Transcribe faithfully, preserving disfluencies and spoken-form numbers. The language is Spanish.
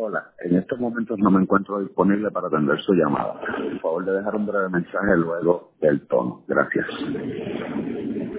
Hola, en estos momentos no me encuentro disponible para atender su llamada. Por favor de dejar un breve mensaje luego del tono. Gracias.